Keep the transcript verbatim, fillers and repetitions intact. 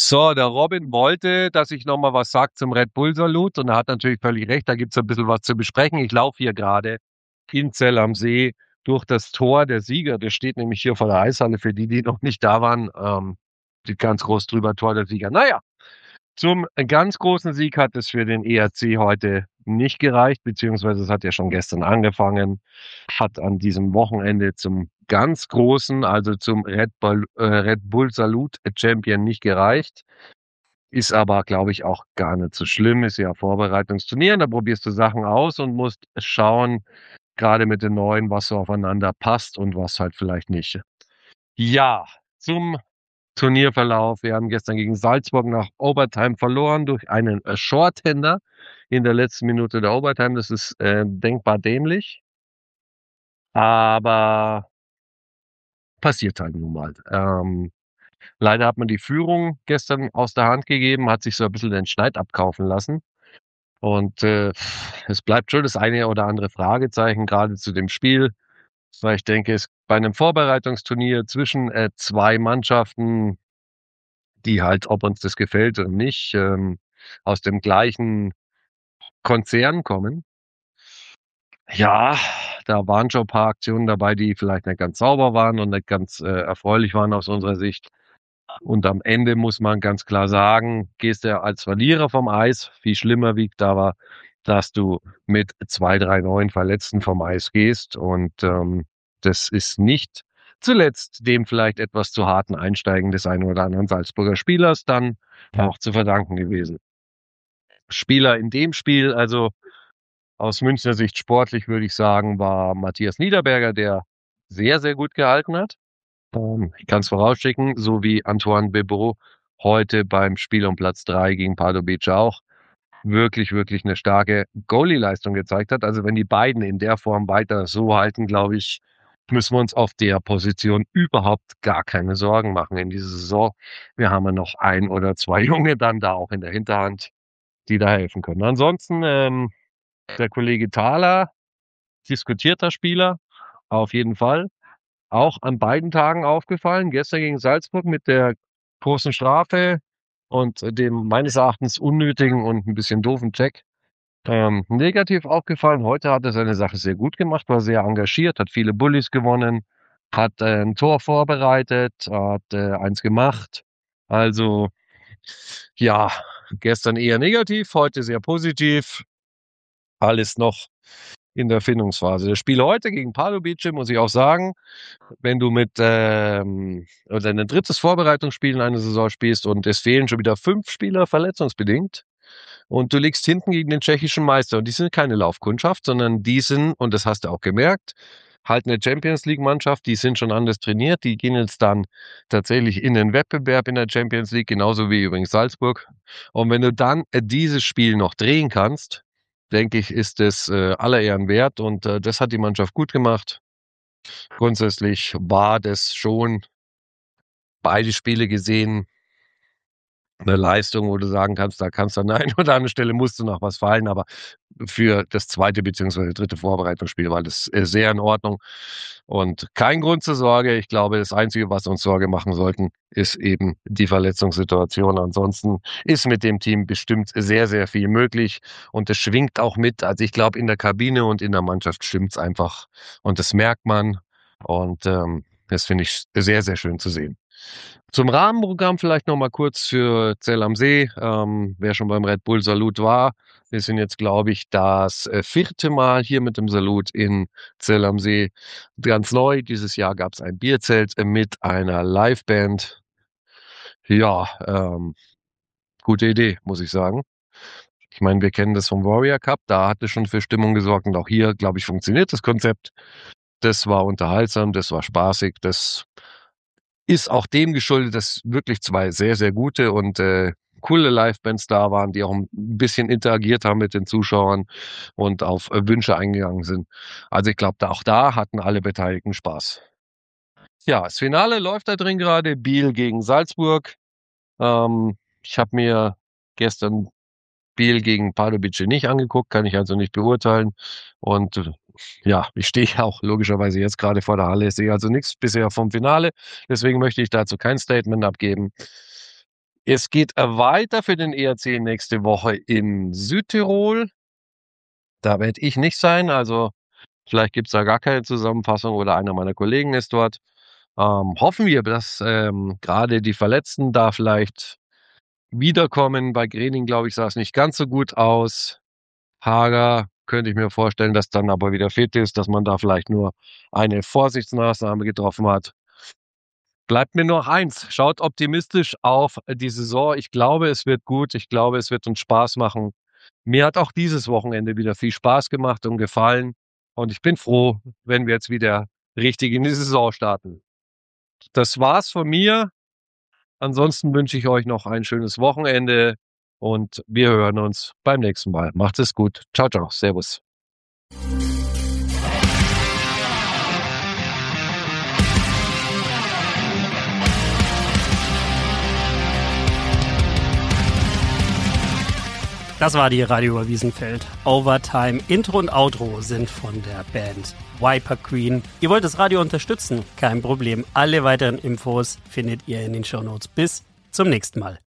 So, der Robin wollte, dass ich noch mal was sage zum Red Bull Salut und er hat natürlich völlig recht, da gibt's ein bisschen was zu besprechen. Ich laufe hier gerade in Zell am See durch das Tor der Sieger. Das steht nämlich hier vor der Eishalle für die, die noch nicht da waren. Ähm, steht ganz groß drüber, Tor der Sieger. Naja, zum ganz großen Sieg hat es für den E R C heute nicht gereicht, beziehungsweise es hat ja schon gestern angefangen, hat an diesem Wochenende zum ganz großen, also zum Red Bull, äh, Red Bull Salute Champion nicht gereicht. Ist aber, glaube ich, auch gar nicht so schlimm. Ist ja Vorbereitungsturnier. Da probierst du Sachen aus und musst schauen, gerade mit den Neuen, was so aufeinander passt und was halt vielleicht nicht. Ja, zum Turnierverlauf. Wir haben gestern gegen Salzburg nach Overtime verloren durch einen äh, Shorthander in der letzten Minute der Overtime. Das ist äh, denkbar dämlich, aber passiert halt nun mal. Ähm, leider hat man die Führung gestern aus der Hand gegeben, hat sich so ein bisschen den Schneid abkaufen lassen. Und äh, es bleibt schon das eine oder andere Fragezeichen, gerade zu dem Spiel. Weil ich denke, es bei einem Vorbereitungsturnier zwischen äh, zwei Mannschaften, die halt, ob uns das gefällt oder nicht, ähm, aus dem gleichen Konzern kommen. Ja, da waren schon ein paar Aktionen dabei, die vielleicht nicht ganz sauber waren und nicht ganz äh, erfreulich waren aus unserer Sicht. Und am Ende muss man ganz klar sagen, gehst du als Verlierer vom Eis. Viel schlimmer wiegt aber, dass du mit zwei, drei neuen Verletzten vom Eis gehst. Und ähm, das ist nicht zuletzt dem vielleicht etwas zu harten Einsteigen des einen oder anderen Salzburger Spielers dann auch zu verdanken gewesen. Spieler in dem Spiel, also aus Münchner Sicht sportlich, würde ich sagen, war Matthias Niederberger, der sehr, sehr gut gehalten hat. Ähm, ich kann es vorausschicken, so wie Antoine Bebo heute beim Spiel um Platz drei gegen Pardubice auch wirklich, wirklich eine starke Goalie-Leistung gezeigt hat. Also wenn die beiden in der Form weiter so halten, glaube ich, müssen wir uns auf der Position überhaupt gar keine Sorgen machen in dieser Saison. Wir haben ja noch ein oder zwei Junge dann da auch in der Hinterhand, die da helfen können. Ansonsten ähm, der Kollege Thaler, diskutierter Spieler, auf jeden Fall. Auch an beiden Tagen aufgefallen. Gestern gegen Salzburg mit der großen Strafe und dem meines Erachtens unnötigen und ein bisschen doofen Check. Ähm, negativ aufgefallen. Heute hat er seine Sache sehr gut gemacht, war sehr engagiert, hat viele Bullies gewonnen, hat äh, ein Tor vorbereitet, hat äh, eins gemacht. Also ja, gestern eher negativ, heute sehr positiv. Alles noch in der Findungsphase. Das Spiel heute gegen Pardubice, muss ich auch sagen, wenn du mit ähm, oder ein drittes Vorbereitungsspiel in einer Saison spielst und es fehlen schon wieder fünf Spieler verletzungsbedingt und du liegst hinten gegen den tschechischen Meister und die sind keine Laufkundschaft, sondern die sind, und das hast du auch gemerkt, halt eine Champions League Mannschaft, die sind schon anders trainiert, die gehen jetzt dann tatsächlich in den Wettbewerb in der Champions League, genauso wie übrigens Salzburg. Und wenn du dann äh, dieses Spiel noch drehen kannst, denke ich, ist es äh, aller Ehren wert und äh, das hat die Mannschaft gut gemacht. Grundsätzlich war das schon beide Spiele gesehen eine Leistung, wo du sagen kannst, da kannst du an der einen oder anderen Stelle musste noch was fallen, aber für das zweite beziehungsweise dritte Vorbereitungsspiel war das äh, sehr in Ordnung und kein Grund zur Sorge. Ich glaube, das Einzige, was uns Sorge machen sollten, ist eben die Verletzungssituation. Ansonsten ist mit dem Team bestimmt sehr, sehr viel möglich und es schwingt auch mit. Also ich glaube, in der Kabine und in der Mannschaft stimmt's einfach und das merkt man und ähm, das finde ich sehr, sehr schön zu sehen. Zum Rahmenprogramm vielleicht noch mal kurz für Zell am See. Ähm, wer schon beim Red Bull Salut war, wir sind jetzt, glaube ich, das äh, vierte Mal hier mit dem Salut in Zell am See. Ganz neu, dieses Jahr gab es ein Bierzelt äh, mit einer Liveband. Ja, ähm, gute Idee, muss ich sagen. Ich meine, wir kennen das vom Warrior Cup, da hat es schon für Stimmung gesorgt und auch hier, glaube ich, funktioniert das Konzept. Das war unterhaltsam, das war spaßig, das ist auch dem geschuldet, dass wirklich zwei sehr, sehr gute und äh, coole Livebands da waren, die auch ein bisschen interagiert haben mit den Zuschauern und auf äh, Wünsche eingegangen sind. Also ich glaube, da, auch da hatten alle Beteiligten Spaß. Ja, das Finale läuft da drin gerade, Biel gegen Salzburg. Ähm, ich habe mir gestern Biel gegen Pardubice nicht angeguckt, kann ich also nicht beurteilen. Und äh, ja, ich stehe auch logischerweise jetzt gerade vor der Halle, sehe also nichts bisher vom Finale. Deswegen möchte ich dazu kein Statement abgeben. Es geht äh, weiter für den E R C nächste Woche in Südtirol. Da werde ich nicht sein, also vielleicht gibt's da gar keine Zusammenfassung oder einer meiner Kollegen ist dort. Ähm, hoffen wir, dass, ähm, grade die Verletzten da vielleicht wiederkommen. Bei Greening, glaube ich, sah's nicht ganz so gut aus. Hager könnte ich mir vorstellen, dass dann aber wieder fit ist, dass man da vielleicht nur eine Vorsichtsmaßnahme getroffen hat. Bleibt mir noch eins, schaut optimistisch auf die Saison. Ich glaube, es wird gut. Ich glaube, es wird uns Spaß machen. Mir hat auch dieses Wochenende wieder viel Spaß gemacht und gefallen und ich bin froh, wenn wir jetzt wieder richtig in die Saison starten. Das war's von mir. Ansonsten wünsche ich euch noch ein schönes Wochenende und wir hören uns beim nächsten Mal. Macht es gut. Tschau, tschau. Servus. Das war die Radio Wiesenfeld. Overtime, Intro und Outro sind von der Band Viper Queen. Ihr wollt das Radio unterstützen? Kein Problem. Alle weiteren Infos findet ihr in den Shownotes. Bis zum nächsten Mal.